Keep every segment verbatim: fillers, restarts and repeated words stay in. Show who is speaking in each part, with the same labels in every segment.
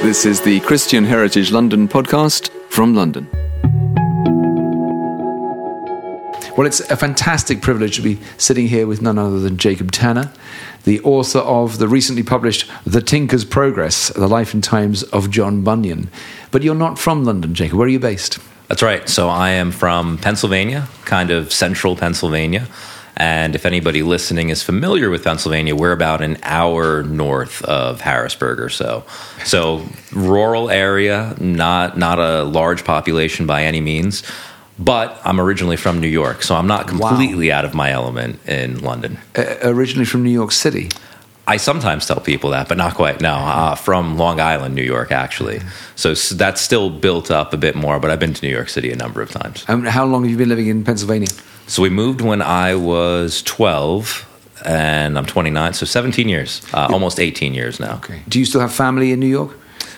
Speaker 1: This is the Christian Heritage London podcast from London.
Speaker 2: Well, it's a fantastic privilege to be sitting here with none other than Jacob Tanner, the author of the recently published The Tinker's Progress, The Life and Times of John Bunyan. But you're not from London, Jacob. Where are you based?
Speaker 3: That's right. So I am from Pennsylvania, kind of central Pennsylvania. And if anybody listening is familiar with Pennsylvania, we're about an hour north of Harrisburg or so. So rural area, not not a large population by any means. But I'm originally from New York, so I'm not completely wow. out of my element in London.
Speaker 2: Uh, originally from New York City?
Speaker 3: I sometimes tell people that, but not quite. No, uh, from Long Island, New York, actually. So that's still built up a bit more, but I've been to New York City a number of times.
Speaker 2: Um, how long have you been living in Pennsylvania?
Speaker 3: So we moved when I was twelve, and I'm twenty-nine, so seventeen years, uh, almost eighteen years now.
Speaker 2: Okay. Do you still have family in New York?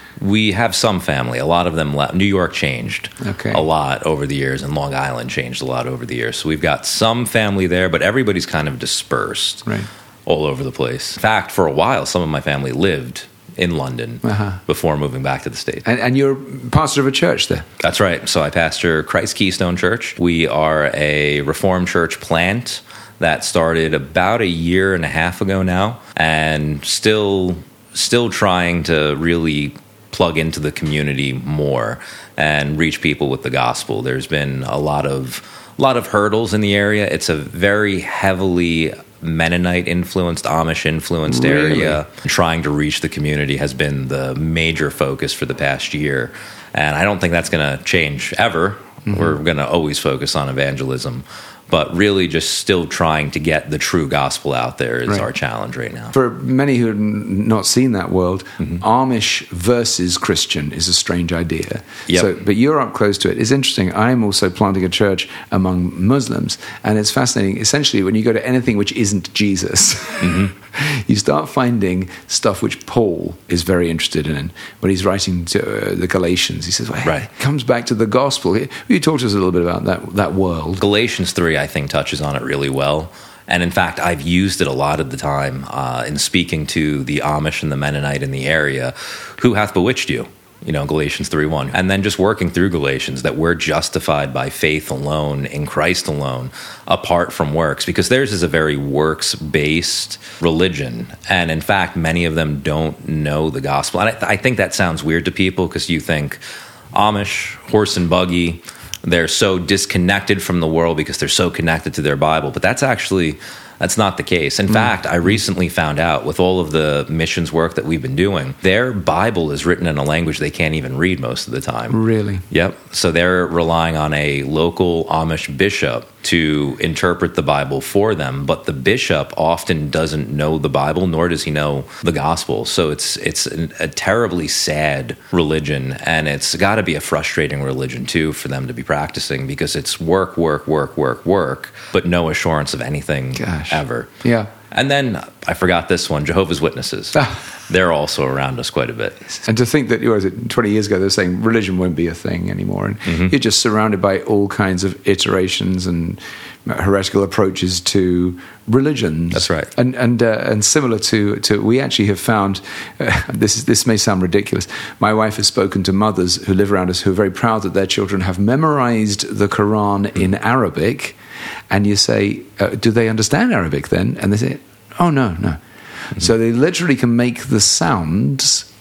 Speaker 3: We have some family. A lot of them left. New York changed
Speaker 2: okay.
Speaker 3: a lot over the years, and Long Island changed a lot over the years. So we've got some family there, but everybody's kind of dispersed
Speaker 2: right.
Speaker 3: all over the place. In fact, for a while, some of my family lived in London uh-huh. before moving back to the States.
Speaker 2: And, and you're pastor of a church there?
Speaker 3: That's right. So I pastor Christ Keystone Church. We are a Reformed church plant that started about a year and a half ago now, and still, still trying to really plug into the community more and reach people with the gospel. There's been a lot of a lot of hurdles in the area. It's a very heavily Mennonite-influenced, Amish-influenced really? area. Trying to reach the community has been the major focus for the past year. And I don't think that's going to change ever. Mm-hmm. We're going to always focus on evangelism. But really just still trying to get the true gospel out there is right. our challenge right now.
Speaker 2: For many who have not seen that world, mm-hmm. Amish versus Christian is a strange idea.
Speaker 3: Yep.
Speaker 2: So, but you're up close to it. It's interesting. I'm also planting a church among Muslims, and it's fascinating. Essentially, when you go to anything which isn't Jesus, mm-hmm. you start finding stuff which Paul is very interested in. When he's writing to uh, the Galatians, he says, well,
Speaker 3: right.
Speaker 2: it comes back to the gospel. Will you talk to us a little bit about that, that world?
Speaker 3: Galatians three, I think, touches on it really well. And in fact, I've used it a lot of the time uh, in speaking to the Amish and the Mennonite in the area. Who hath bewitched you? You know, Galatians three one. And then just working through Galatians, that we're justified by faith alone, in Christ alone, apart from works. Because theirs is a very works-based religion. And in fact, many of them don't know the gospel. And I, I think that sounds weird to people, because you think Amish, horse and buggy, they're so disconnected from the world because they're so connected to their Bible. But that's actually, that's not the case. In mm. fact, I recently found out with all of the missions work that we've been doing, their Bible is written in a language they can't even read most of the time.
Speaker 2: Really?
Speaker 3: Yep. So they're relying on a local Amish bishop to interpret the Bible for them, but the bishop often doesn't know the Bible, nor does he know the gospel. So it's it's an, a terribly sad religion, and it's got to be a frustrating religion too for them to be practicing, because it's work, work, work, work, work, but no assurance of anything
Speaker 2: Gosh.
Speaker 3: ever.
Speaker 2: Yeah.
Speaker 3: And then I forgot this one, Jehovah's Witnesses. They're also around us quite a bit.
Speaker 2: And to think that, you know, twenty years ago, they're saying religion won't be a thing anymore. And mm-hmm. you're just surrounded by all kinds of iterations and heretical approaches to religions.
Speaker 3: That's right.
Speaker 2: And and uh, and similar to, to, we actually have found, uh, this is, this may sound ridiculous, my wife has spoken to mothers who live around us who are very proud that their children have memorized the Quran mm-hmm. in Arabic. And you say, uh, do they understand Arabic then? And they say, oh, no, no. Mm-hmm. So they literally can make the sounds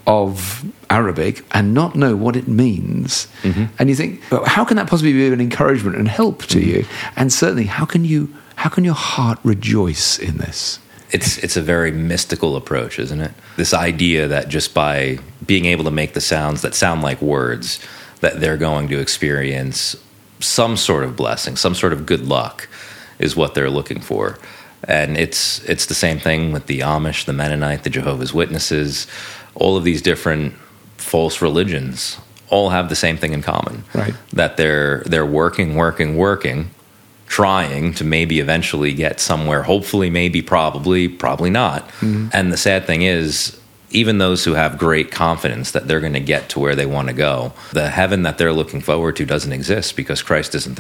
Speaker 2: of Arabic and not know what it means. Mm-hmm. And you think, well, how can that possibly be an encouragement and help to mm-hmm. you? And certainly, how can you, how can your heart rejoice in this?
Speaker 3: It's it's a very mystical approach, isn't it? This idea that just by being able to make the sounds that sound like words, that they're going to experience some sort of blessing, some sort of good luck is what they're looking for. And it's it's the same thing with the Amish, the Mennonite, the Jehovah's Witnesses. All of these different false religions all have the same thing in common.
Speaker 2: Right.
Speaker 3: That they're they're working, working, working, trying to maybe eventually get somewhere, hopefully, maybe, probably, probably not. Mm-hmm. And the sad thing is, even those who have great confidence that they're going to get to where they want to go, the heaven that they're looking forward to doesn't exist because Christ isn't there.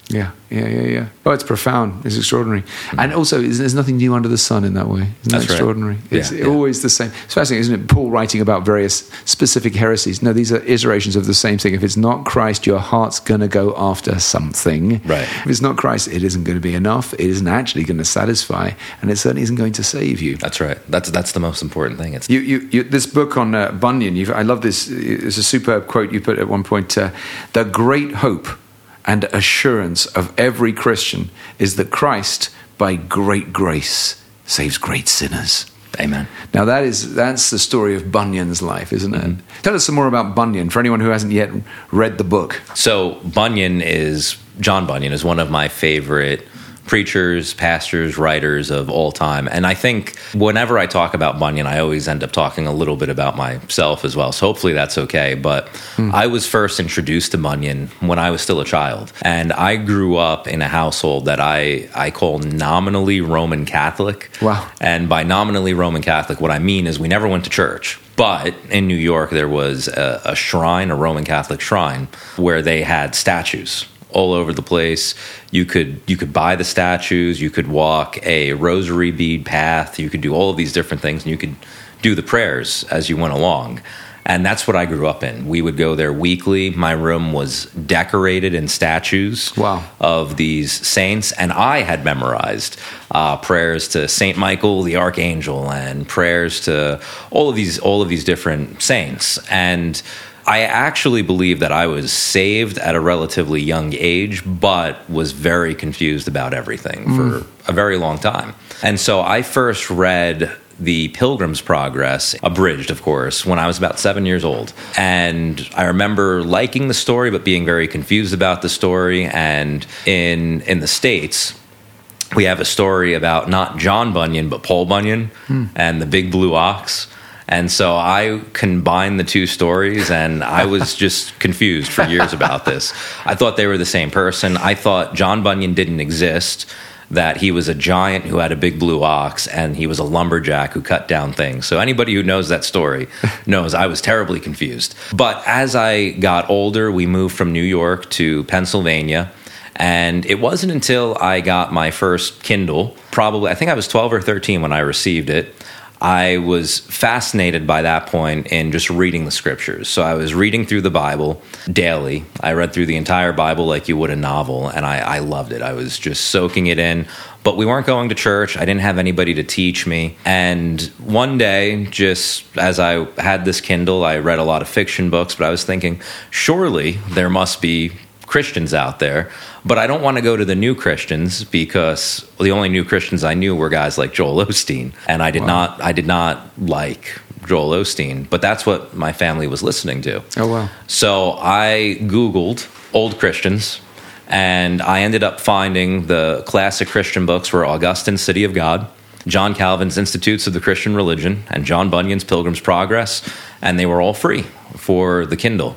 Speaker 2: Yeah, yeah, yeah, yeah. Oh, it's profound. It's extraordinary. Mm-hmm. And also, there's nothing new under the sun in that way. Isn't
Speaker 3: That's
Speaker 2: that extraordinary?
Speaker 3: Right.
Speaker 2: It's
Speaker 3: yeah,
Speaker 2: always
Speaker 3: yeah.
Speaker 2: the same. It's fascinating, isn't it? Paul writing about various specific heresies. No, these are iterations of the same thing. If it's not Christ, your heart's going to go after something.
Speaker 3: Right.
Speaker 2: If it's not Christ, it isn't going to be enough. It isn't actually going to satisfy, and it certainly isn't going to save you.
Speaker 3: That's right. That's that's the most important thing. It's
Speaker 2: you, you, you, this book on uh, Bunyan. You've, I love this. It's a superb quote you put at one point. Uh, the great hope and assurance of every Christian is that Christ, by great grace, saves great sinners.
Speaker 3: Amen.
Speaker 2: Now that is that's the story of Bunyan's life, isn't it? Mm-hmm. Tell us some more about Bunyan for anyone who hasn't yet read the book.
Speaker 3: So Bunyan is John Bunyan is one of my favorite preachers, pastors, writers of all time. And I think whenever I talk about Bunyan, I always end up talking a little bit about myself as well. So hopefully that's okay. But mm. I was first introduced to Bunyan when I was still a child. And I grew up in a household that I, I call nominally Roman Catholic.
Speaker 2: Wow.
Speaker 3: And by nominally Roman Catholic, what I mean is we never went to church. But in New York, there was a, a shrine, a Roman Catholic shrine, where they had statues all over the place. You could you could buy the statues, you could walk a rosary bead path, you could do all of these different things, and you could do the prayers as you went along. And that's what I grew up in. We would go there weekly. My room was decorated in statues
Speaker 2: wow.
Speaker 3: of these saints, and I had memorized uh, prayers to Saint Michael the Archangel and prayers to all of these all of these different saints. And I actually believe that I was saved at a relatively young age, but was very confused about everything mm. for a very long time. And so I first read The Pilgrim's Progress, abridged, of course, when I was about seven years old. And I remember liking the story, but being very confused about the story. And in in the States, we have a story about not John Bunyan, but Paul Bunyan mm. and the Big Blue Ox. And so I combined the two stories, and I was just confused for years about this. I thought they were the same person. I thought John Bunyan didn't exist, that he was a giant who had a big blue ox, and he was a lumberjack who cut down things. So anybody who knows that story knows I was terribly confused. But as I got older, we moved from New York to Pennsylvania. And it wasn't until I got my first Kindle, probably, I think I was twelve or thirteen when I received it, I was fascinated by that point in just reading the scriptures. So I was reading through the Bible daily. I read through the entire Bible like you would a novel, and I, I loved it. I was just soaking it in. But we weren't going to church. I didn't have anybody to teach me. And one day, just as I had this Kindle, I read a lot of fiction books, but I was thinking, surely there must be Christians out there, but I don't want to go to the new Christians because the only new Christians I knew were guys like Joel Osteen, and I did wow. not I did not like Joel Osteen, but that's what my family was listening to.
Speaker 2: Oh wow.
Speaker 3: So I Googled old Christians, and I ended up finding the classic Christian books were Augustine's City of God, John Calvin's Institutes of the Christian Religion, and John Bunyan's Pilgrim's Progress, and they were all free for the Kindle.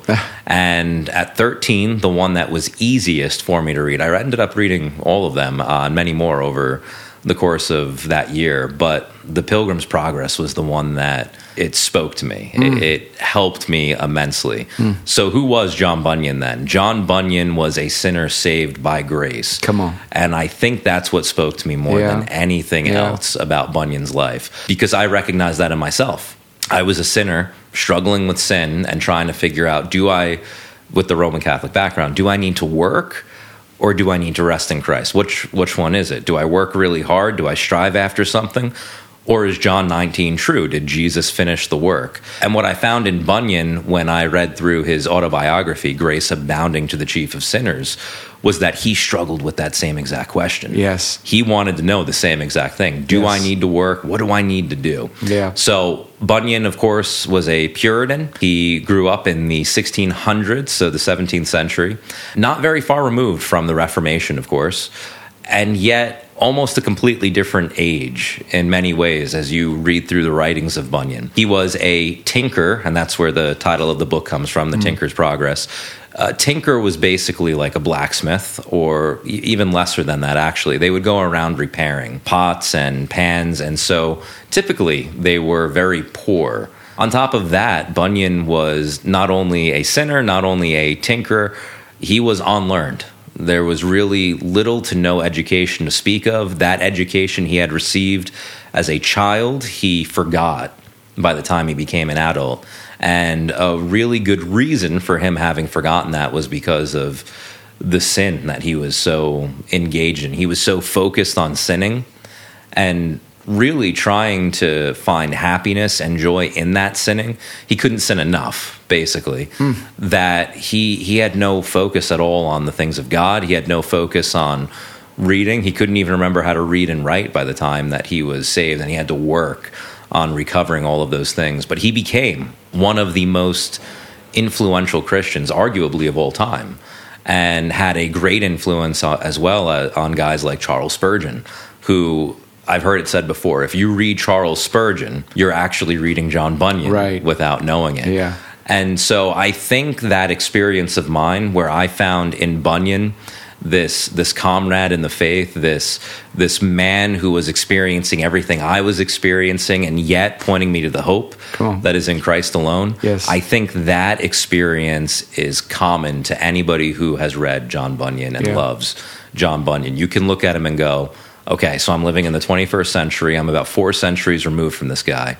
Speaker 3: And at thirteen, the one that was easiest for me to read, I ended up reading all of them uh, and many more over the course of that year, but the Pilgrim's Progress was the one that it spoke to me. Mm. It, it helped me immensely. Mm. So who was John Bunyan then? John Bunyan was a sinner saved by grace.
Speaker 2: Come on.
Speaker 3: And I think that's what spoke to me more
Speaker 2: yeah.
Speaker 3: than anything
Speaker 2: yeah.
Speaker 3: else about Bunyan's life, because I recognized that in myself. I was a sinner struggling with sin and trying to figure out, do I, with the Roman Catholic background, do I need to work or do I need to rest in Christ? Which which one is it? Do I work really hard? Do I strive after something? Or is John nineteen true? Did Jesus finish the work? And what I found in Bunyan when I read through his autobiography, Grace Abounding to the Chief of Sinners, was that he struggled with that same exact question.
Speaker 2: Yes.
Speaker 3: He wanted to know the same exact thing. Do
Speaker 2: yes.
Speaker 3: I need to work? What do I need to do?
Speaker 2: Yeah.
Speaker 3: So Bunyan, of course, was a Puritan. He grew up in the sixteen hundreds, so the seventeenth century. Not very far removed from the Reformation, of course. And yet almost a completely different age in many ways as you read through the writings of Bunyan. He was a tinker, and that's where the title of the book comes from, The mm. Tinker's Progress. A tinker was basically like a blacksmith, or e- even lesser than that, actually. They would go around repairing pots and pans, and so typically they were very poor. On top of that, Bunyan was not only a sinner, not only a tinker, he was unlearned. There was really little to no education to speak of. That education he had received as a child, he forgot by the time he became an adult. And a really good reason for him having forgotten that was because of the sin that he was so engaged in. He was so focused on sinning and really trying to find happiness and joy in that sinning. He couldn't sin enough, basically, mm. that he he had no focus at all on the things of God. He had no focus on reading. He couldn't even remember how to read and write by the time that he was saved, and he had to work on recovering all of those things. But he became one of the most influential Christians, arguably, of all time, and had a great influence as well on guys like Charles Spurgeon, who... I've heard it said before, if you read Charles Spurgeon, you're actually reading John Bunyan
Speaker 2: right.
Speaker 3: without knowing it.
Speaker 2: Yeah.
Speaker 3: And so I think that experience of mine where I found in Bunyan this this comrade in the faith, this this man who was experiencing everything I was experiencing and yet pointing me to the hope that is in Christ alone.
Speaker 2: Yes.
Speaker 3: I think that experience is common to anybody who has read John Bunyan and
Speaker 2: yeah.
Speaker 3: loves John Bunyan. You can look at him and go, okay, so I'm living in the twenty-first century. I'm about four centuries removed from this guy,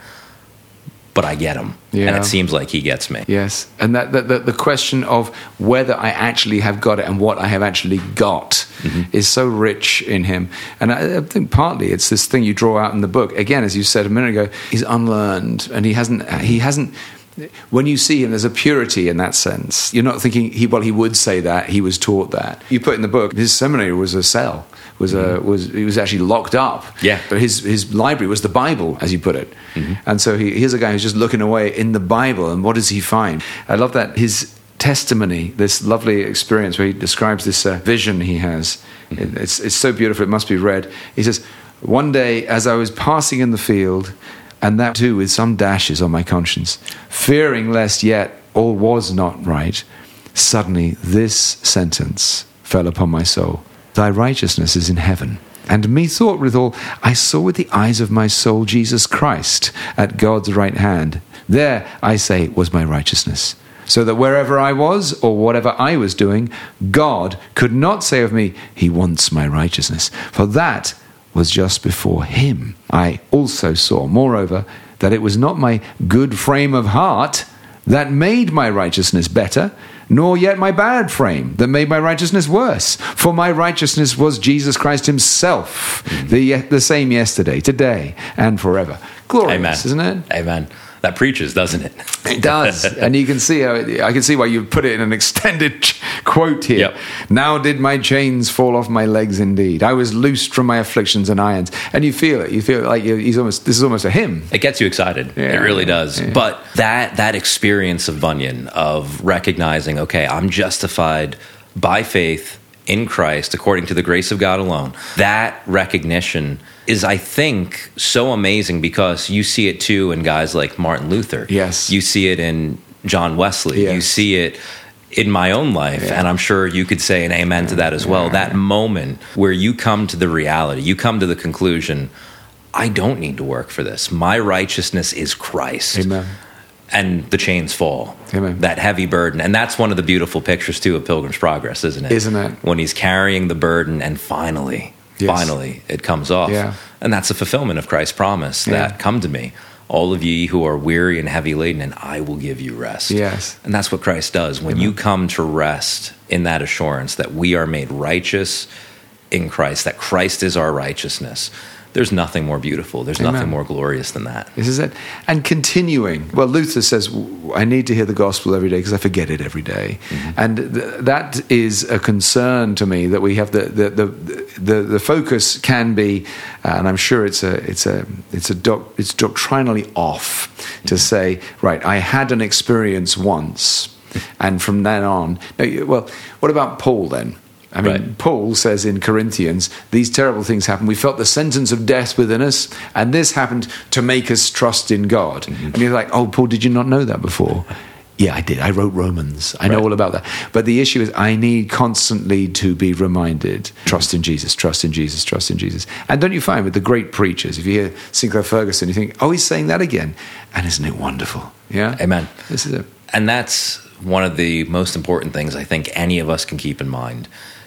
Speaker 3: but I get him,
Speaker 2: yeah.
Speaker 3: and it seems like he gets me.
Speaker 2: Yes, and that, that, that the question of whether I actually have got it and what I have actually got mm-hmm. is so rich in him. And I, I think partly it's this thing you draw out in the book. Again, as you said a minute ago, he's unlearned, and he hasn't. He hasn't. When you see him, there's a purity in that sense. You're not thinking, he well, he would say that, he was taught that. You put in the book, his seminary was a cell, was a was he was actually locked up.
Speaker 3: Yeah.
Speaker 2: But his his library was the Bible, as you put it. Mm-hmm. And so he, here's a guy who's just looking away in the Bible, and what does he find? I love that his testimony, this lovely experience where he describes this uh, vision he has. Mm-hmm. It, it's it's so beautiful, it must be read. He says, one day as I was passing in the field, and that too with some dashes on my conscience, fearing lest yet all was not right, suddenly this sentence fell upon my soul. Thy righteousness is in heaven. And methought withal, I saw with the eyes of my soul Jesus Christ at God's right hand. There, I say, was my righteousness. So that wherever I was, or whatever I was doing, God could not say of me, he wants my righteousness. For that was just before him. I also saw, moreover, that it was not my good frame of heart that made my righteousness better, nor yet my bad frame that made my righteousness worse. For my righteousness was Jesus Christ himself, the, the same yesterday, today, and forever. Glorious,
Speaker 3: Amen.
Speaker 2: Isn't it?
Speaker 3: Amen. That preaches, doesn't it?
Speaker 2: It does. And you can see how it, I can see why you put it in an extended ch- quote here.
Speaker 3: Yep.
Speaker 2: Now did my chains fall off my legs indeed. I was loosed from my afflictions and irons. And you feel it. You feel like you, he's almost, this is almost a hymn.
Speaker 3: It gets you excited.
Speaker 2: Yeah.
Speaker 3: It really does.
Speaker 2: Yeah.
Speaker 3: But that that experience of Bunyan, of recognizing, okay, I'm justified by faith in Christ, according to the grace of God alone, that recognition is, I think, so amazing because you see it too in guys like Martin Luther.
Speaker 2: Yes.
Speaker 3: You see it in John Wesley.
Speaker 2: Yes.
Speaker 3: You see it in my own life,
Speaker 2: yeah.
Speaker 3: and I'm sure you could say an amen to that as well.
Speaker 2: Yeah.
Speaker 3: That moment where you come to the reality, you come to the conclusion, I don't need to work for this. My righteousness is Christ.
Speaker 2: Amen.
Speaker 3: And the chains fall.
Speaker 2: Amen.
Speaker 3: That heavy burden. And that's one of the beautiful pictures, too, of Pilgrim's Progress, isn't it?
Speaker 2: Isn't it?
Speaker 3: When he's carrying the burden and finally,
Speaker 2: yes.
Speaker 3: finally, it comes off.
Speaker 2: Yeah.
Speaker 3: And that's a fulfillment of Christ's promise that,
Speaker 2: yeah.
Speaker 3: come to me, all of ye who are weary and heavy laden, and I will give you rest.
Speaker 2: Yes.
Speaker 3: And that's what Christ does. When
Speaker 2: Amen.
Speaker 3: you come to rest in that assurance that we are made righteous in Christ, that Christ is our righteousness, there's nothing more beautiful. There's
Speaker 2: Amen.
Speaker 3: nothing more glorious than that.
Speaker 2: This is it. And continuing. Well, Luther says, I need to hear the gospel every day because I forget it every day. Mm-hmm. And th- that is a concern to me, that we have the the the, the, the focus can be, uh, and I'm sure it's a it's a it's a doc, it's doctrinally off to say, right, I had an experience once, and from then on. No, well, what about Paul then? I mean, right. Paul says in Corinthians, these terrible things happened. We felt the sentence of death within us, and this happened to make us trust in God. Mm-hmm. And you're like, oh, Paul, did you not know that before? Yeah, I did. I wrote Romans. I know right. all about that. But the issue is I need constantly to be reminded, trust in Jesus, trust in Jesus, trust in Jesus. And don't you find with the great preachers, if you hear Sinclair Ferguson, you think, oh, he's saying that again. And isn't it wonderful? Yeah?
Speaker 3: Amen.
Speaker 2: This is it.
Speaker 3: And that's one of the most important things I think any of us can keep in mind.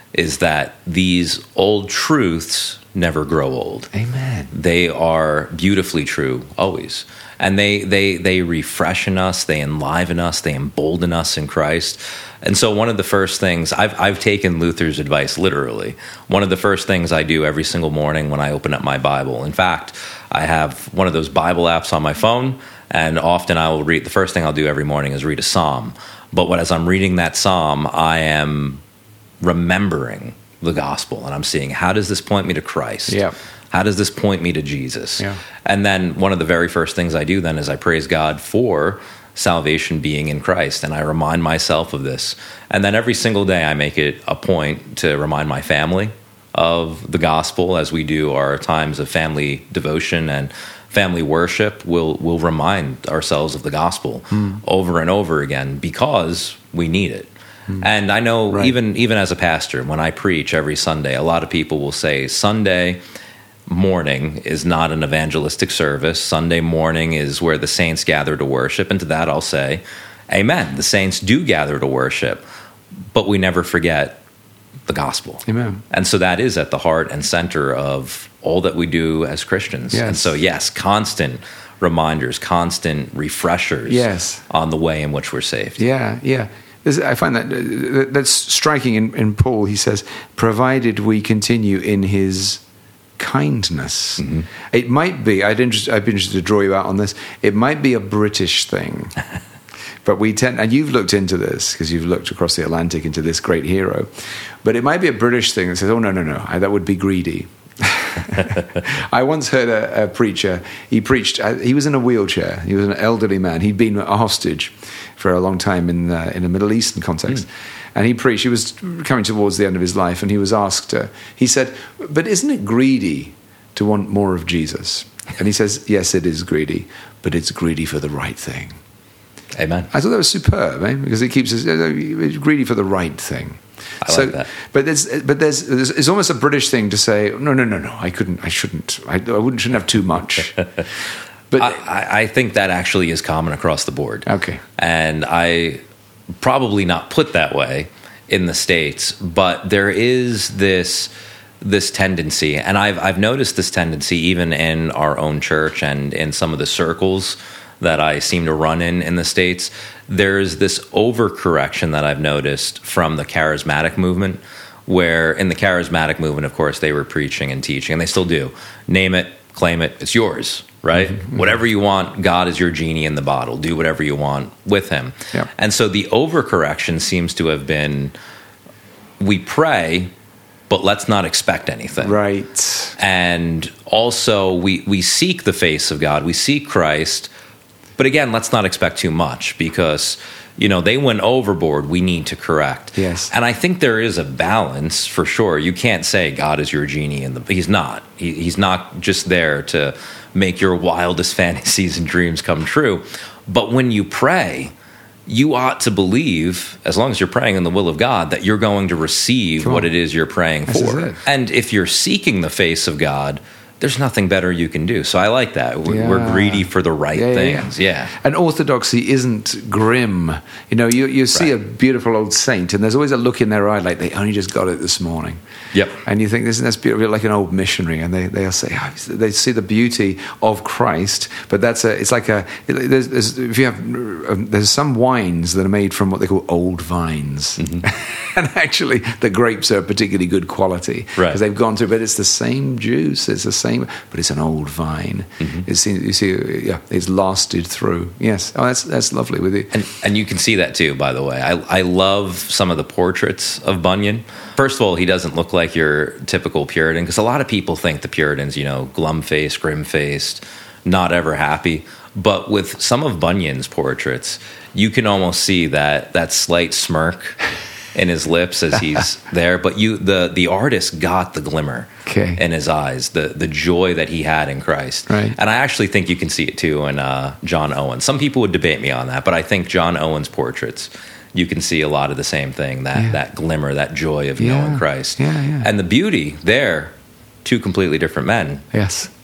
Speaker 3: is that these old truths never grow old.
Speaker 2: Amen.
Speaker 3: They are beautifully true always. And they, they, they refreshen us, they enliven us, they embolden us in Christ. And so one of the first things, I've, I've taken Luther's advice literally. One of the first things I do every single morning when I open up my Bible, in fact, I have one of those Bible apps on my phone, and often I will read, the first thing I'll do every morning is read a psalm. But what, as I'm reading that psalm, I am remembering the gospel, and I'm seeing, how does this point me to Christ?
Speaker 2: Yeah.
Speaker 3: How does this point me to Jesus?
Speaker 2: Yeah.
Speaker 3: And then one of the very first things I do then is I praise God for salvation being in Christ, and I remind myself of this. And then every single day I make it a point to remind my family of the gospel as we do our times of family devotion and family worship. We'll, we'll remind ourselves of the gospel mm. over and over again because we need it. Mm. And I know right. even even as a pastor, when I preach every Sunday, a lot of people will say Sunday morning is not an evangelistic service. Sunday morning is where the saints gather to worship. And to that I'll say, amen. The saints do gather to worship, but we never forget the gospel.
Speaker 2: Amen.
Speaker 3: And so that is at the heart and center of all that we do as Christians.
Speaker 2: Yes.
Speaker 3: And so, yes, constant reminders, constant refreshers
Speaker 2: yes.
Speaker 3: on the way in which we're saved.
Speaker 2: Yeah, yeah. I find that that's striking in, in Paul. He says, provided we continue in his kindness. Mm-hmm. It might be, I'd, interest, I'd be interested to draw you out on this, it might be a British thing. But we tend, and you've looked into this, because you've looked across the Atlantic into this great hero, but it might be a British thing that says, oh, no, no, no, that would be greedy. I once heard a, a preacher, he preached, he was in a wheelchair, he was an elderly man, he'd been a hostage for a long time in, uh, in a Middle Eastern context. Mm. And he preached, he was coming towards the end of his life, and he was asked, uh, he said, but isn't it greedy to want more of Jesus? And he says, yes, it is greedy, but it's greedy for the right thing.
Speaker 3: Amen.
Speaker 2: I thought that was superb, eh? Because he keeps us greedy for the right thing.
Speaker 3: I
Speaker 2: so,
Speaker 3: like that.
Speaker 2: But there's, but there's, there's, it's almost a British thing to say, no, no, no, no, I couldn't, I shouldn't, I, I wouldn't, shouldn't have too much. But
Speaker 3: I, I think that actually is common across the board.
Speaker 2: Okay.
Speaker 3: And I probably not put that way in the States, but there is this this tendency, and I've I've noticed this tendency even in our own church and in some of the circles that I seem to run in in the States. There's this overcorrection that I've noticed from the charismatic movement, where in the charismatic movement, of course, they were preaching and teaching, and they still do. Name it, claim it, it's yours, right? Mm-hmm. Whatever you want, God is your genie in the bottle. Do whatever you want with him.
Speaker 2: Yeah.
Speaker 3: And so the overcorrection seems to have been, we pray, but let's not expect anything.
Speaker 2: Right.
Speaker 3: And also we, we seek the face of God. We seek Christ. But again, let's not expect too much because, you know, they went overboard. We need to correct.
Speaker 2: Yes.
Speaker 3: And I think there is a balance for sure. You can't say God is your genie in the, he's not. He, he's not just there to make your wildest fantasies and dreams come true. But when you pray, you ought to believe, as long as you're praying in the will of God, that you're going to receive what it is you're praying
Speaker 2: this
Speaker 3: for. And if you're seeking the face of God, there's nothing better you can do. So I like that. We're,
Speaker 2: yeah.
Speaker 3: we're greedy for the right
Speaker 2: yeah,
Speaker 3: things.
Speaker 2: Yeah.
Speaker 3: yeah.
Speaker 2: And orthodoxy isn't grim. You know, you, you see right. a beautiful old saint, and there's always a look in their eye like they only just got it this morning.
Speaker 3: Yep.
Speaker 2: And you think, this that's beautiful, like an old missionary, and they, they'll say, oh, they see the beauty of Christ, but that's a, it's like a, there's, there's, if you have, um, there's some wines that are made from what they call old vines. Mm-hmm. And actually, the grapes are particularly good quality.
Speaker 3: Right.
Speaker 2: Because they've gone through, but it's the same juice, it's the same, but it's an old vine. Mm-hmm. It's, you see, yeah, it's lasted through. Yes. Oh, that's that's lovely with you.
Speaker 3: And, and you can see that too, by the way. I, I love some of the portraits of Bunyan. First of all, he doesn't look like your typical Puritan, because a lot of people think the Puritans, you know, glum-faced, grim-faced, not ever happy. But with some of Bunyan's portraits, you can almost see that that slight smirk in his lips as he's there. But you, the the artist got the glimmer okay. in his eyes, the the joy that he had in Christ.
Speaker 2: Right.
Speaker 3: And I actually think you can see it too in uh, John Owen. Some people would debate me on that, but I think John Owen's portraits, you can see a lot of the same thing, that, yeah. that glimmer, that joy of
Speaker 2: yeah.
Speaker 3: knowing Christ.
Speaker 2: Yeah, yeah.
Speaker 3: And the beauty there, two completely different men.
Speaker 2: Yes.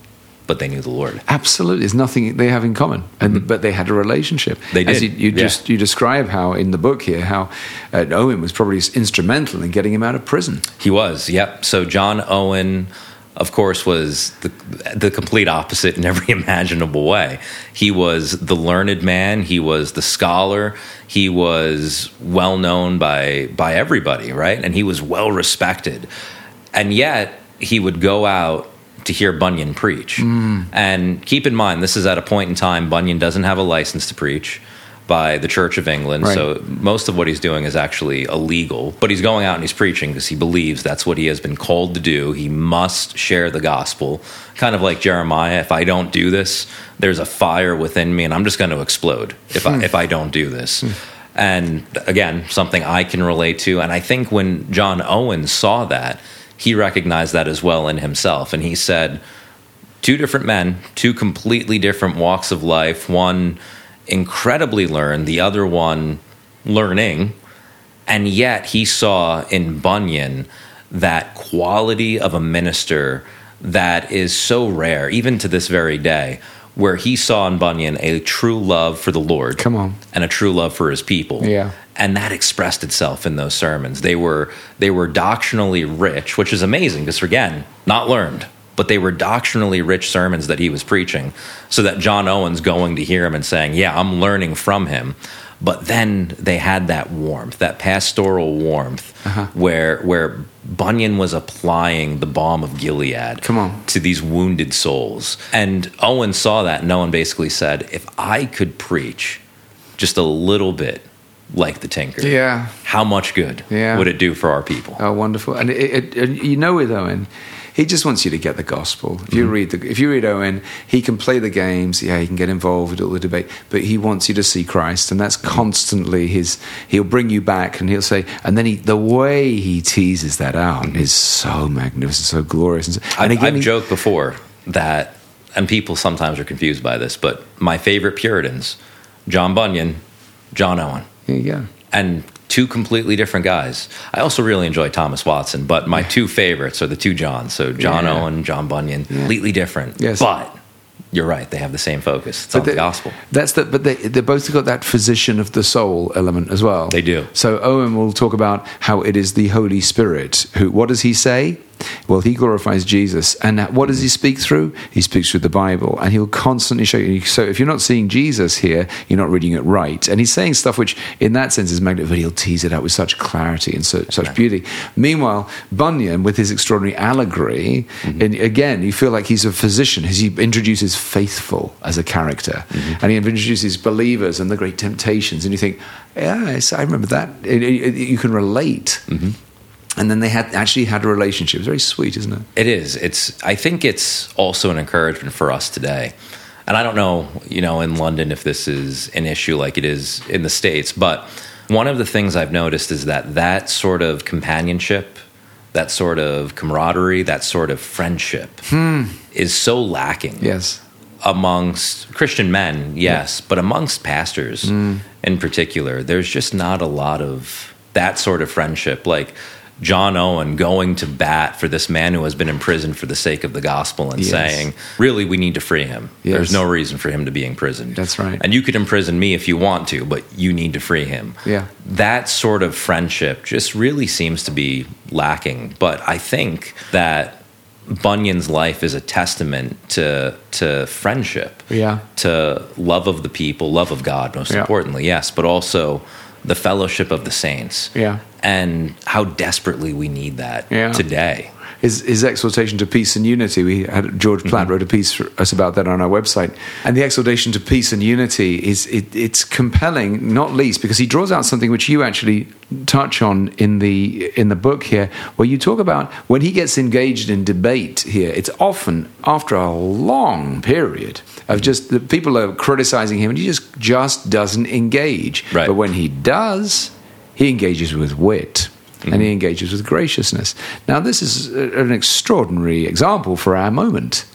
Speaker 3: but they knew the Lord.
Speaker 2: Absolutely. There's nothing they have in common, and
Speaker 3: Mm-hmm.
Speaker 2: but they had a relationship.
Speaker 3: They did.
Speaker 2: As you, you
Speaker 3: Yeah.
Speaker 2: just you describe how in the book here how uh, Owen was probably instrumental in getting him out of prison.
Speaker 3: He was, yep. So John Owen, of course, was the the complete opposite in every imaginable way. He was the learned man. He was the scholar. He was well known by by everybody, right? And he was well respected. And yet he would go out to hear Bunyan preach. Mm. And keep in mind, this is at a point in time Bunyan doesn't have a license to preach by the Church of England.
Speaker 2: Right.
Speaker 3: So most of what he's doing is actually illegal. But he's going out and he's preaching because he believes that's what he has been called to do. He must share the gospel. Kind of like Jeremiah, if I don't do this, there's a fire within me and I'm just going to explode if I, if I don't do this. And again, something I can relate to. And I think when John Owen saw that, he recognized that as well in himself. And he said, two different men, two completely different walks of life, one incredibly learned, the other one learning. And yet he saw in Bunyan that quality of a minister that is so rare, even to this very day, where he saw in Bunyan a true love for the Lord.
Speaker 2: Come on.
Speaker 3: And a true love for his people.
Speaker 2: Yeah.
Speaker 3: And that expressed itself in those sermons. They were they were doctrinally rich, which is amazing because, again, not learned, but they were doctrinally rich sermons that he was preaching, so that John Owen's going to hear him and saying, yeah, I'm learning from him. But then they had that warmth, that pastoral warmth, uh-huh. where where Bunyan was applying the balm of Gilead
Speaker 2: Come on.
Speaker 3: to these wounded souls. And Owen saw that, and Owen basically said, if I could preach just a little bit like the tinker,
Speaker 2: Yeah.
Speaker 3: how much good
Speaker 2: Yeah.
Speaker 3: would it do for our people?
Speaker 2: Oh, wonderful! And it, it, and you know, with Owen, he just wants you to get the gospel. If you mm-hmm. read the, if you read Owen, he can play the games. Yeah, he can get involved with all the debate, but he wants you to see Christ, and that's constantly his. He'll bring you back, and he'll say, and then he, the way he teases that out mm-hmm. is so magnificent, so glorious. And, so, and
Speaker 3: I've,
Speaker 2: again,
Speaker 3: I've
Speaker 2: he,
Speaker 3: joked before that, and people sometimes are confused by this, but my favorite Puritans, John Bunyan, John Owen.
Speaker 2: There you go.
Speaker 3: And two completely different guys. I also really enjoy Thomas Watson, but my two favorites are the two Johns. So John
Speaker 2: yeah.
Speaker 3: Owen, John Bunyan,
Speaker 2: yeah.
Speaker 3: completely different.
Speaker 2: Yes.
Speaker 3: But you're right, they have the same focus. It's
Speaker 2: but
Speaker 3: on
Speaker 2: they,
Speaker 3: the gospel.
Speaker 2: That's the, but they they both got that physician of the soul element as well.
Speaker 3: They do.
Speaker 2: So Owen will talk about how it is the Holy Spirit who. What does he say? Well, he glorifies Jesus. And what does he speak through? He speaks through the Bible. And he'll constantly show you. So if you're not seeing Jesus here, you're not reading it right. And he's saying stuff which, in that sense, is magnificent, but he'll tease it out with such clarity and so, such beauty. Meanwhile, Bunyan, with his extraordinary allegory, mm-hmm. and again, you feel like he's a physician. He introduces faithful as a character. Mm-hmm. And he introduces believers and the great temptations. And you think, yes, I remember that. It, it, you can relate. Mm-hmm. And then they had actually had a relationship. It's very sweet, isn't it?
Speaker 3: It is. It's. I think it's also an encouragement for us today. And I don't know, you know, in London if this is an issue like it is in the States, but one of the things I've noticed is that that sort of companionship, that sort of camaraderie, that sort of friendship hmm. is so lacking.
Speaker 2: Yes.
Speaker 3: Amongst Christian men, yes, yeah. but amongst pastors mm. in particular, there's just not a lot of that sort of friendship. Like John Owen going to bat for this man who has been imprisoned for the sake of the gospel and yes. saying, really, we need to free him. Yes. There's no reason for him to be imprisoned.
Speaker 2: That's right.
Speaker 3: And you could imprison me if you want to, but you need to free him.
Speaker 2: Yeah.
Speaker 3: That sort of friendship just really seems to be lacking. But I think that Bunyan's life is a testament to to friendship,
Speaker 2: yeah.
Speaker 3: to love of the people, love of God, most yeah. importantly, yes, but also the fellowship of the saints,
Speaker 2: yeah.
Speaker 3: and how desperately we need that
Speaker 2: yeah.
Speaker 3: today.
Speaker 2: His, his exhortation to peace and unity, we had George Platt mm-hmm. wrote a piece for us about that on our website. And the exhortation to peace and unity is it, it's compelling, not least because he draws out something which you actually touch on in the in the book here, where you talk about when he gets engaged in debate here, it's often after a long period of just the people are criticizing him and he just just doesn't engage.
Speaker 3: Right.
Speaker 2: But when he does, he engages with wit. And he engages with graciousness. Now, this is an extraordinary example for our moment.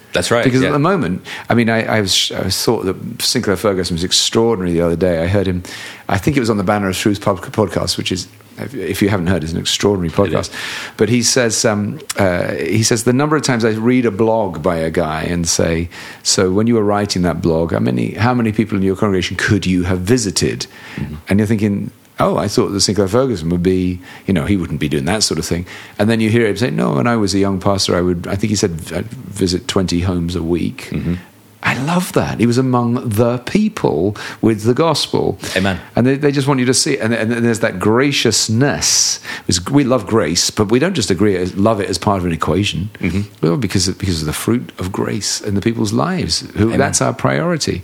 Speaker 3: That's right.
Speaker 2: Because
Speaker 3: yeah.
Speaker 2: at the moment, I mean, I, I was I was thought that Sinclair Ferguson was extraordinary the other day. I heard him, I think it was on the Banner of Truth podcast, which is, if you haven't heard, is an extraordinary podcast. But he says, um, uh, he says the number of times I read a blog by a guy and say, so when you were writing that blog, how many how many people in your congregation could you have visited? Mm-hmm. And you're thinking, oh, I thought that Sinclair Ferguson would be, you know, he wouldn't be doing that sort of thing. And then you hear him say, no, when I was a young pastor, I would, I think he said, I'd visit twenty homes a week. Mm-hmm. I love that. He was among the people with the gospel.
Speaker 3: Amen.
Speaker 2: And they, they just want you to see it. And, and there's that graciousness. We love grace, but we don't just agree, love it as part of an equation. Mm-hmm. Well, because of, because of the fruit of grace in the people's lives. Who, that's our priority.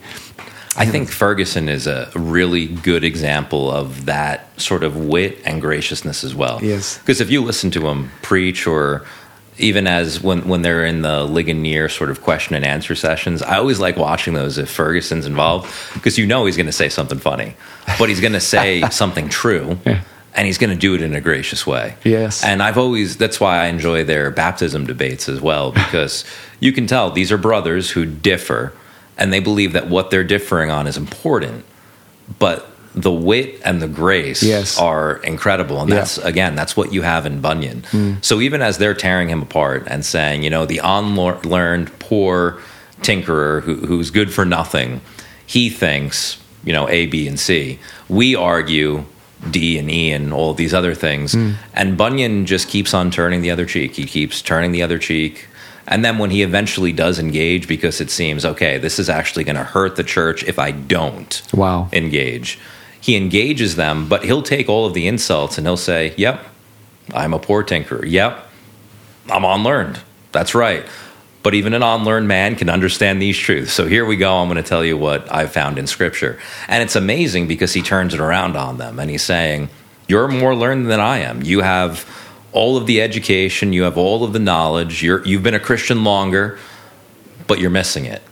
Speaker 3: I think Ferguson is a really good example of that sort of wit and graciousness as well.
Speaker 2: Yes.
Speaker 3: Because if you listen to him preach, or even as when, when they're in the Ligonier sort of question and answer sessions, I always like watching those if Ferguson's involved, because you know he's going to say something funny, but he's going to say something true. Yeah. And he's going to do it in a gracious way.
Speaker 2: Yes.
Speaker 3: And I've always, that's why I enjoy their baptism debates as well, because you can tell these are brothers who differ, and they believe that what they're differing on is important, but the wit and the grace
Speaker 2: yes.
Speaker 3: are incredible. And that's, yeah. again, that's what you have in Bunyan. Mm. So even as they're tearing him apart and saying, you know, the unlearned, poor tinkerer who, who's good for nothing, he thinks, you know, A, B, and C. We argue D and E and all of these other things. Mm. And Bunyan just keeps on turning the other cheek. He keeps turning the other cheek. And then when he eventually does engage, because it seems, okay, this is actually going to hurt the church if I don't
Speaker 2: wow.
Speaker 3: engage, he engages them, but he'll take all of the insults and he'll say, yep, I'm a poor tinkerer. Yep, I'm unlearned. That's right. But even an unlearned man can understand these truths. So here we go. I'm going to tell you what I've found in Scripture. And it's amazing because he turns it around on them. And he's saying, you're more learned than I am. You have all of the education. You have all of the knowledge. You're, you've been a Christian longer, but you're missing it.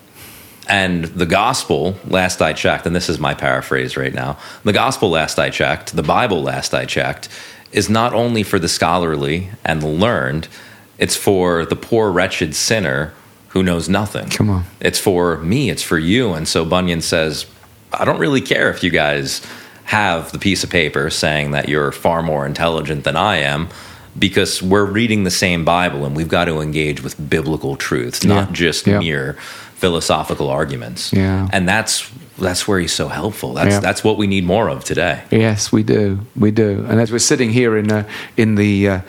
Speaker 3: And the gospel, last I checked, and this is my paraphrase right now, the gospel, last I checked, the Bible, last I checked, is not only for the scholarly and the learned, it's for the poor, wretched sinner who knows nothing.
Speaker 2: Come on.
Speaker 3: It's for me. It's for you. And so Bunyan says, I don't really care if you guys have the piece of paper saying that you're far more intelligent than I am, because we're reading the same Bible and we've got to engage with biblical truths, not
Speaker 2: yeah.
Speaker 3: just
Speaker 2: yeah.
Speaker 3: mere philosophical arguments.
Speaker 2: Yeah.
Speaker 3: And that's that's where he's so helpful. That's
Speaker 2: yeah.
Speaker 3: that's what we need more of today.
Speaker 2: Yes, we do. We do. And as we're sitting here in uh, in the uh,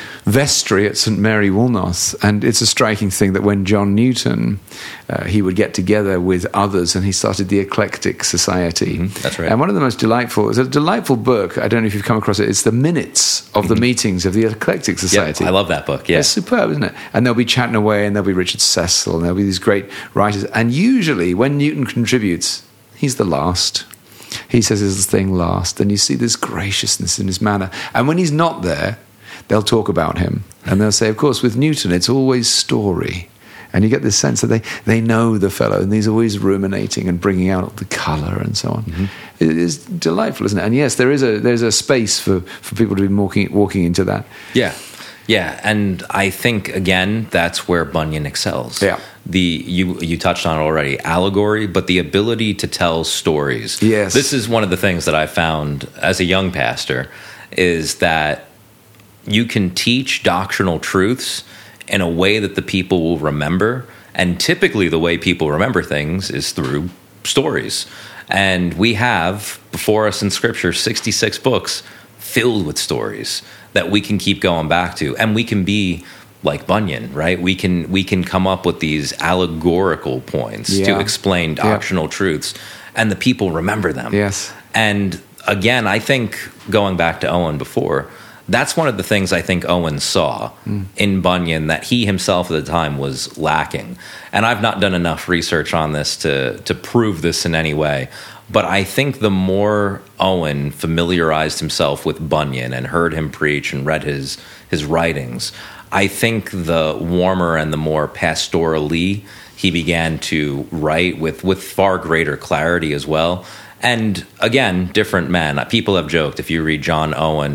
Speaker 2: vestry at Saint Mary Woolnoth, and it's a striking thing that when John Newton, uh, he would get together with others and he started the Eclectic Society.
Speaker 3: Mm-hmm. That's right.
Speaker 2: And one of the most delightful, it's a delightful book, I don't know if you've come across it, it's the minutes of the mm-hmm. meetings of the Eclectic Society.
Speaker 3: Yep, I love that book, yeah.
Speaker 2: It's superb, isn't it? And they'll be chatting away and there'll be Richard Cecil and there'll be these great writers. And usually when Newton contributes, he's the last. He says his thing last. And you see this graciousness in his manner. And when he's not there, they'll talk about him. And they'll say, of course, with Newton, it's always story. And you get this sense that they, they know the fellow, and he's always ruminating and bringing out the colour and so on. Mm-hmm. It is delightful, isn't it? And yes, there is a there's a space for, for people to be walking, walking into that.
Speaker 3: Yeah. Yeah, and I think, again, that's where Bunyan excels.
Speaker 2: Yeah.
Speaker 3: The you you touched on it already, allegory, but the ability to tell stories.
Speaker 2: Yes.
Speaker 3: This is one of the things that I found as a young pastor, is that you can teach doctrinal truths in a way that the people will remember. And typically the way people remember things is through stories. And we have before us in Scripture sixty-six books filled with stories that we can keep going back to. And we can be like Bunyan, right? We can we can come up with these allegorical points
Speaker 2: yeah.
Speaker 3: to explain doctrinal
Speaker 2: yeah.
Speaker 3: truths. And the people remember them.
Speaker 2: Yes.
Speaker 3: And again, I think going back to Owen before, that's one of the things I think Owen saw mm. in Bunyan that he himself at the time was lacking. And I've not done enough research on this to, to prove this in any way. But I think the more Owen familiarized himself with Bunyan and heard him preach and read his, his writings, I think the warmer and the more pastorally he began to write with, with far greater clarity as well. And again, different men. People have joked, if you read John Owen,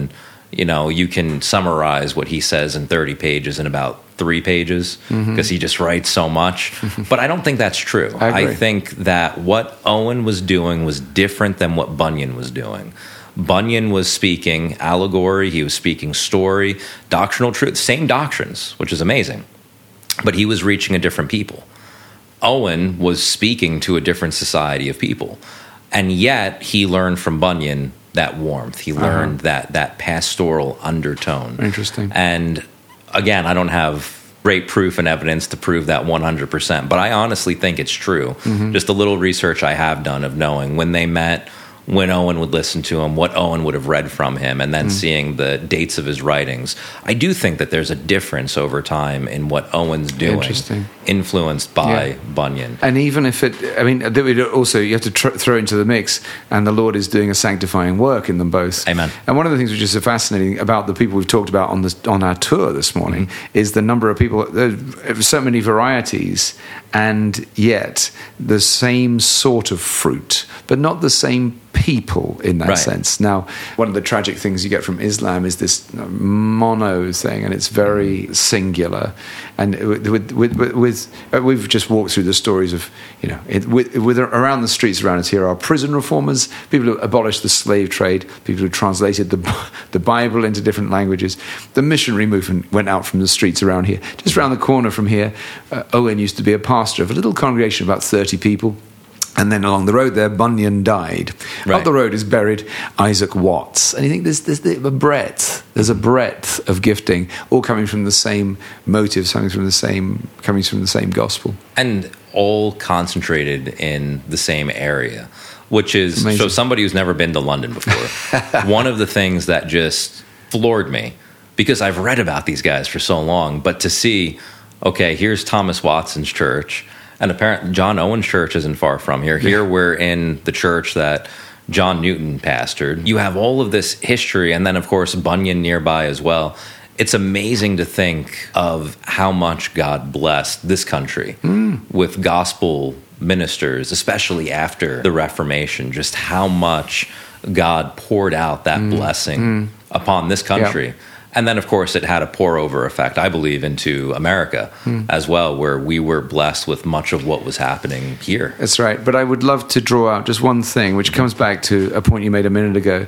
Speaker 3: you know, you can summarize what he says in thirty pages in about three pages because mm-hmm. he just writes so much. But I don't think that's true.
Speaker 2: I,
Speaker 3: I think that what Owen was doing was different than what Bunyan was doing. Bunyan was speaking allegory, he was speaking story, doctrinal truth, same doctrines, which is amazing. But he was reaching a different people. Owen was speaking to a different society of people. And yet he learned from Bunyan that warmth. He learned uh-huh. that that pastoral undertone.
Speaker 2: Interesting.
Speaker 3: And again, I don't have great proof and evidence to prove that one hundred percent, but I honestly think it's true. Mm-hmm. Just a little research I have done of knowing when they met, when Owen would listen to him, what Owen would have read from him, and then mm. seeing the dates of his writings. I do think that there's a difference over time in what Owen's doing, influenced by yeah. Bunyan.
Speaker 2: And even if it, I mean, also you have to tr- throw into the mix, and the Lord is doing a sanctifying work in them both.
Speaker 3: Amen.
Speaker 2: And one of the things which is so fascinating about the people we've talked about on the on our tour this morning mm-hmm. is the number of people. There's so many varieties, and yet the same sort of fruit, but not the same people in that
Speaker 3: right.
Speaker 2: sense. Now, one of the tragic things you get from Islam is this mono thing, and it's very mm. singular. And with, with, with, with uh, we've just walked through the stories of, you know, it, with, with around the streets around us here are prison reformers, people who abolished the slave trade, people who translated the the Bible into different languages. The missionary movement went out from the streets around here. Just around the corner from here, uh, Owen used to be a pastor of a little congregation of about thirty people. And then along the road there, Bunyan died. Right. Up the road is buried Isaac Watts. And you think there's, there's a breadth, there's a breadth of gifting, all coming from the same motives, coming from the same, coming from the same gospel.
Speaker 3: And all concentrated in the same area, which is, amazing. So somebody who's never been to London before, one of the things that just floored me, because I've read about these guys for so long, but to see, okay, here's Thomas Watson's church, and apparently John Owen's church isn't far from here. Here we're in the church that John Newton pastored. You have all of this history, and then, of course, Bunyan nearby as well. It's amazing to think of how much God blessed this country mm. with gospel ministers, especially after the Reformation, just how much God poured out that mm. blessing mm. upon this country. Yep. And then, of course, it had a pour-over effect, I believe, into America hmm. as well, where we were blessed with much of what was happening here.
Speaker 2: That's right. But I would love to draw out just one thing, which comes back to a point you made a minute ago.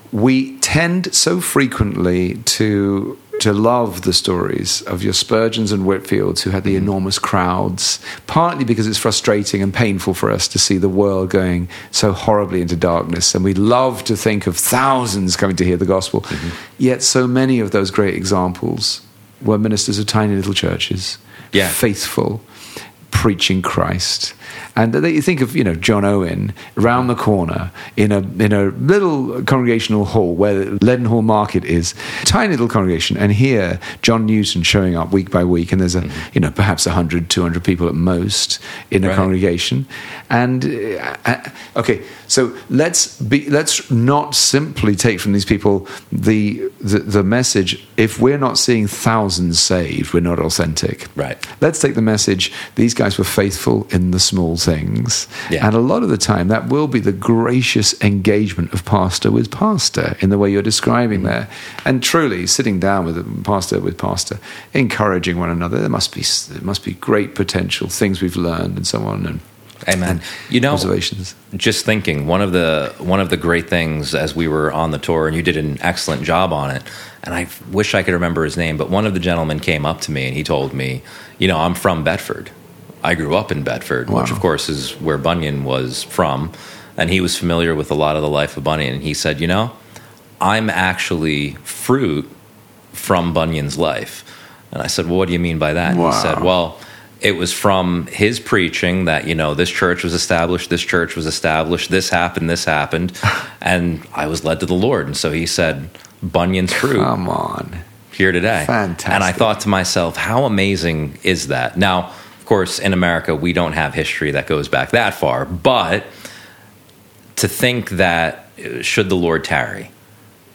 Speaker 2: We tend so frequently to to love the stories of your Spurgeons and Whitfields, who had the enormous crowds, partly because it's frustrating and painful for us to see the world going so horribly into darkness. And we love to think of thousands coming to hear the gospel. Mm-hmm. Yet so many of those great examples were ministers of tiny little churches,
Speaker 3: yeah.
Speaker 2: faithful, preaching Christ. And you think of, you know, John Owen round the corner in a in a little congregational hall where Leadenhall Market is, tiny little congregation, and here John Newton showing up week by week, and there's a mm-hmm. you know perhaps one hundred, two hundred people at most in a right. congregation. And uh, okay, so let's be let's not simply take from these people the, the the message. If we're not seeing thousands saved, we're not authentic.
Speaker 3: Right.
Speaker 2: Let's take the message. These guys were faithful in the small things. Yeah. And a lot of the time that will be the gracious engagement of pastor with pastor in the way you're describing mm-hmm. there. And truly sitting down with pastor with pastor, encouraging one another. There must be there must be great potential, things we've learned and so on. And
Speaker 3: Amen.
Speaker 2: And
Speaker 3: you know,
Speaker 2: observations.
Speaker 3: Just thinking, one of the one of the great things as we were on the tour, and you did an excellent job on it, and I wish I could remember his name, but one of the gentlemen came up to me and he told me, you know, I'm from Bedford. I grew up in Bedford, wow. which, of course, is where Bunyan was from. And he was familiar with a lot of the life of Bunyan. And he said, you know, I'm actually fruit from Bunyan's life. And I said, well, what do you mean by that? And
Speaker 2: wow.
Speaker 3: he said, well, it was from his preaching that, you know, this church was established, this church was established, this happened, this happened. And I was led to the Lord. And so he said, Bunyan's fruit.
Speaker 2: Come on.
Speaker 3: Here today.
Speaker 2: Fantastic.
Speaker 3: And I thought to myself, how amazing is that? Now, of course, in America, we don't have history that goes back that far. But to think that, should the Lord tarry,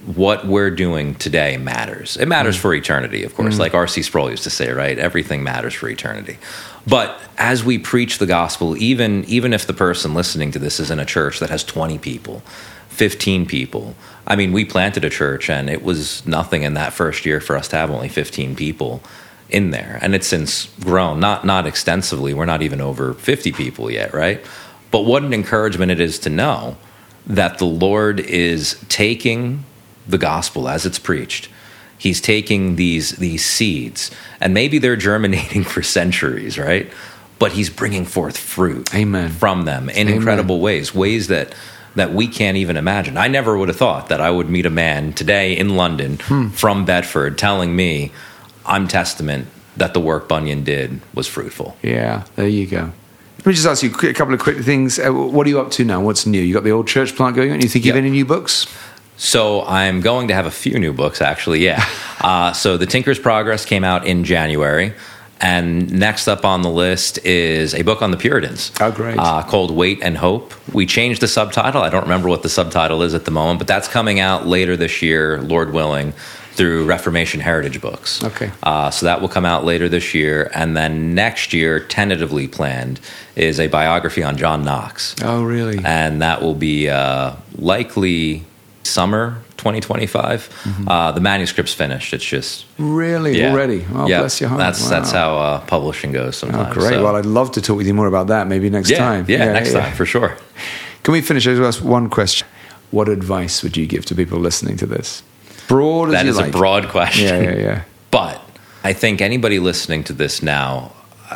Speaker 3: what we're doing today matters. It matters mm. for eternity, of course. Mm. Like R C Sproul used to say, right? Everything matters for eternity. But as we preach the gospel, even even if the person listening to this is in a church that has twenty people, fifteen people. I mean, we planted a church, and it was nothing in that first year for us to have only fifteen people in there. And it's since grown, not not extensively. We're not even over fifty people yet, right? But what an encouragement it is to know that the Lord is taking the gospel as it's preached. He's taking these these seeds, and maybe they're germinating for centuries, right? But he's bringing forth fruit
Speaker 2: Amen.
Speaker 3: From them in
Speaker 2: Amen.
Speaker 3: Incredible ways, ways that that we can't even imagine. I never would have thought that I would meet a man today in London hmm. from Bedford telling me I'm testament that the work Bunyan did was fruitful.
Speaker 2: Yeah, there you go. Let me just ask you a couple of quick things. Uh, what are you up to now? What's new? You got the old church plant going on? You think you have any new books?
Speaker 3: So I'm going to have a few new books, actually, yeah. uh, so The Tinker's Progress came out in January. And next up on the list is a book on the Puritans.
Speaker 2: Oh, great.
Speaker 3: Uh, called Wait and Hope. We changed the subtitle. I don't remember what the subtitle is at the moment, but that's coming out later this year, Lord willing, through Reformation Heritage Books.
Speaker 2: Okay.
Speaker 3: Uh, so that will come out later this year. And then next year, tentatively planned, is a biography on John Knox.
Speaker 2: Oh, really?
Speaker 3: And that will be uh, likely summer twenty twenty-five. Mm-hmm. Uh, the manuscript's finished. It's just
Speaker 2: really
Speaker 3: yeah.
Speaker 2: already. Oh,
Speaker 3: yeah.
Speaker 2: bless your heart.
Speaker 3: That's
Speaker 2: wow.
Speaker 3: that's how uh, publishing goes sometimes.
Speaker 2: Oh, great.
Speaker 3: So.
Speaker 2: Well, I'd love to talk with you more about that maybe next
Speaker 3: yeah,
Speaker 2: time.
Speaker 3: Yeah, yeah next yeah. time for sure.
Speaker 2: Can we finish? I just ask one question. What advice would you give to people listening to this? Broad as
Speaker 3: that
Speaker 2: you
Speaker 3: is
Speaker 2: like.
Speaker 3: a broad question.
Speaker 2: Yeah, yeah, yeah.
Speaker 3: But I think anybody listening to this now,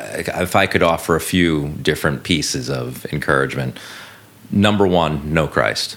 Speaker 3: if I could offer a few different pieces of encouragement. Number one, know Christ.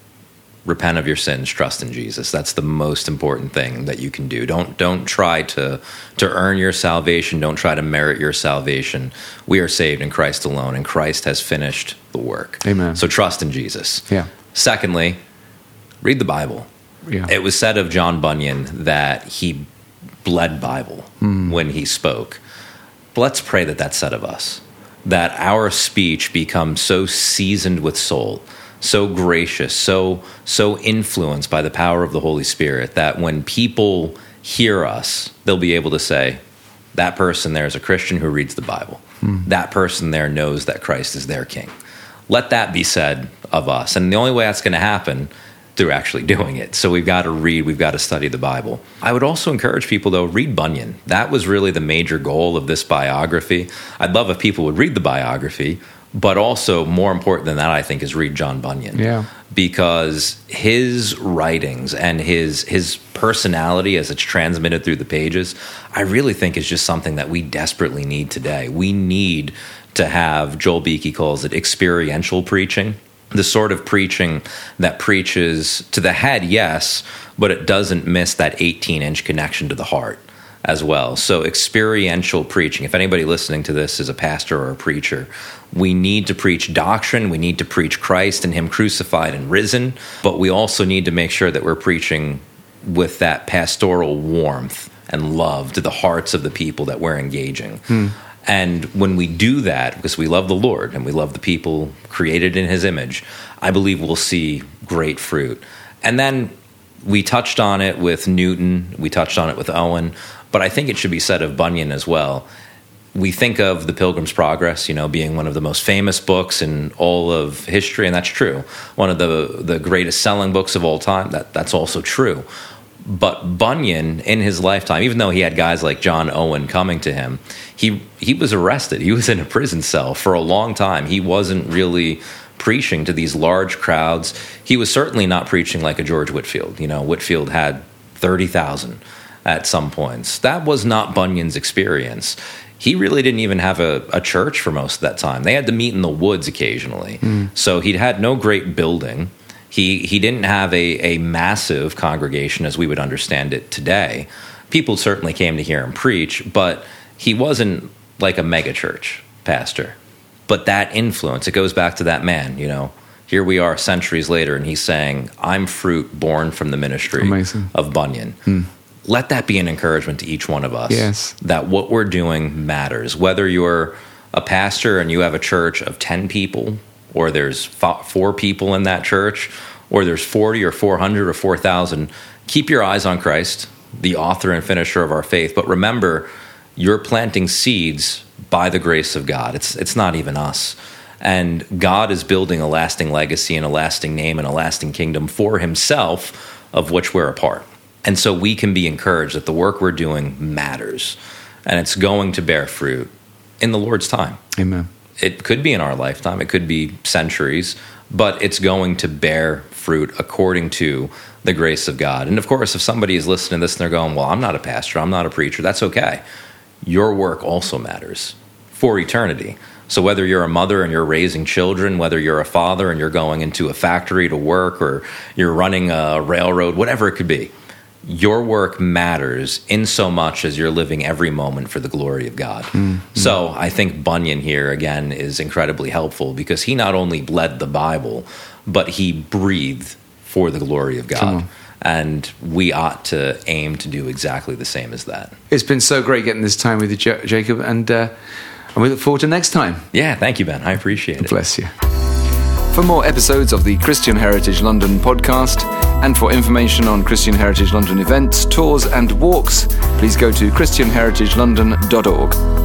Speaker 3: Repent of your sins, trust in Jesus. That's the most important thing that you can do. Don't don't try to to earn your salvation. Don't try to merit your salvation. We are saved in Christ alone, and Christ has finished the work.
Speaker 2: Amen.
Speaker 3: So trust in Jesus.
Speaker 2: Yeah.
Speaker 3: Secondly, read the Bible.
Speaker 2: Yeah.
Speaker 3: It was said of John Bunyan that he bled Bible mm. when he spoke. But let's pray that that's said of us, that our speech becomes so seasoned with soul, so gracious, so so influenced by the power of the Holy Spirit that when people hear us, they'll be able to say, that person there is a Christian who reads the Bible. Hmm. That person there knows that Christ is their king. Let that be said of us. And the only way that's going to happen through actually doing it. So we've got to read, we've got to study the Bible. I would also encourage people, though, read Bunyan. That was really the major goal of this biography. I'd love if people would read the biography, but also, more important than that, I think, is read John Bunyan.
Speaker 2: Yeah.
Speaker 3: Because his writings and his his personality as it's transmitted through the pages, I really think is just something that we desperately need today. We need to have, Joel Beakey calls it, experiential preaching. The sort of preaching that preaches to the head, yes, but it doesn't miss that eighteen-inch connection to the heart as well. So experiential preaching. If anybody listening to this is a pastor or a preacher, we need to preach doctrine. We need to preach Christ and him crucified and risen. But we also need to make sure that we're preaching with that pastoral warmth and love to the hearts of the people that we're engaging. Hmm. And when we do that, because we love the Lord and we love the people created in his image, I believe we'll see great fruit. And then we touched on it with Newton. We touched on it with Owen. But I think it should be said of Bunyan as well. We think of The Pilgrim's Progress, you know, being one of the most famous books in all of history, and that's true. One of the, the greatest selling books of all time, that, that's also true. But Bunyan, in his lifetime, even though he had guys like John Owen coming to him, he he was arrested. He was in a prison cell for a long time. He wasn't really preaching to these large crowds. He was certainly not preaching like a George Whitefield. You know, Whitefield had thirty thousand at some points. That was not Bunyan's experience. He really didn't even have a, a church for most of that time. They had to meet in the woods occasionally. Mm. So he'd had no great building. He he didn't have a, a massive congregation as we would understand it today. People certainly came to hear him preach, but he wasn't like a megachurch pastor. But that influence, it goes back to that man, you know. Here we are centuries later, and he's saying, I'm fruit born from the ministry
Speaker 2: Amazing.
Speaker 3: Of Bunyan. Hmm. Let that be an encouragement to each one of us.
Speaker 2: Yes.
Speaker 3: That what we're doing matters. Whether you're a pastor and you have a church of ten people, or there's four people in that church, or there's forty or four hundred or four thousand, keep your eyes on Christ, the author and finisher of our faith. But remember, you're planting seeds by the grace of God. It's it's not even us. And God is building a lasting legacy and a lasting name and a lasting kingdom for himself, of which we're a part. And so we can be encouraged that the work we're doing matters, and it's going to bear fruit in the Lord's time.
Speaker 2: Amen.
Speaker 3: It could be in our lifetime, it could be centuries, but it's going to bear fruit according to the grace of God. And of course, if somebody is listening to this and they're going, well, I'm not a pastor, I'm not a preacher, that's okay. Your work also matters for eternity. So whether you're a mother and you're raising children, whether you're a father and you're going into a factory to work, or you're running a railroad, whatever it could be, your work matters in so much as you're living every moment for the glory of God. Mm-hmm. So I think Bunyan here, again, is incredibly helpful, because he not only bled the Bible, but he breathed for the glory of God. And we ought to aim to do exactly the same as that.
Speaker 2: It's been so great getting this time with you, J- Jacob, and... Uh, And we look forward to next time.
Speaker 3: Yeah, thank you, Ben. I appreciate it.
Speaker 2: Bless you.
Speaker 1: For more episodes of the Christian Heritage London podcast, and for information on Christian Heritage London events, tours and walks, please go to christian heritage london dot org.